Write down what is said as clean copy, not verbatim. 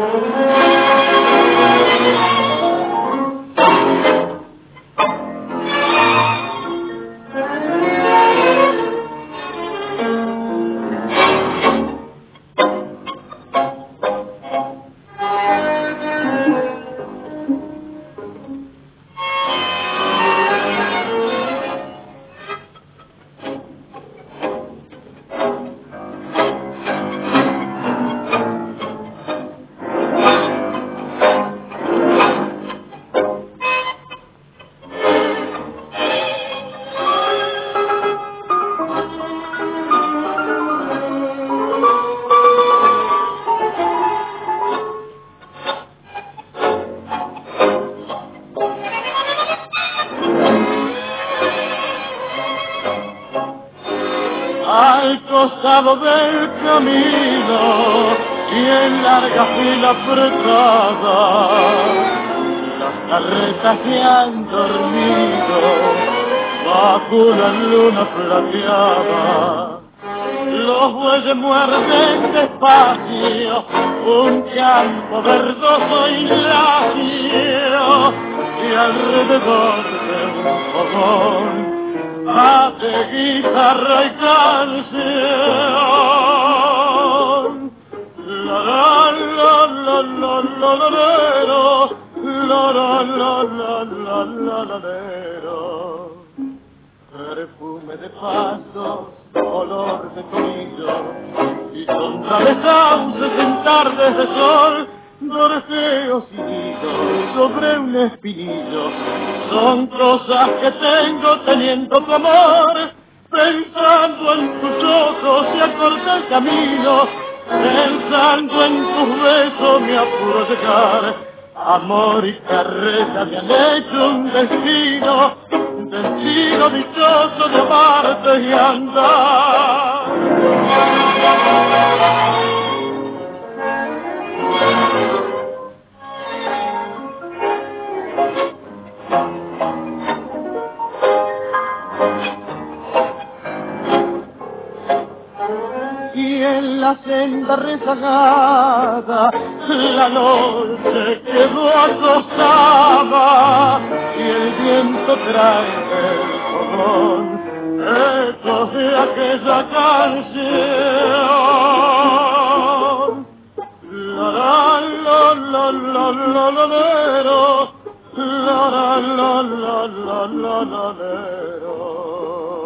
Al costado del camino y en larga fila apretada, las carretas que han dormido bajo la luna plateada. Los bueyes muerden despacio un campo verdoso y lacio, y alrededor de un fogón hace guitarra y canción. La la la la la la la la la la la la la la. Perfume de pasto, olor de tomillo y sombra de sauces en tardes de sol, dorceos y nidos sobre un espinillo, son cosas que tengo teniendo tu amor, pensando en tus ojos se acorta el camino, pensando en tus besos me apuro a llegar. Amor y carreta me han hecho un destino dichoso de amarte y andar. Y en la senda rezagada la noche quedó acostada y el viento trae del fogón ecos de aquella canción. La la la la la la la la la la la la la la la.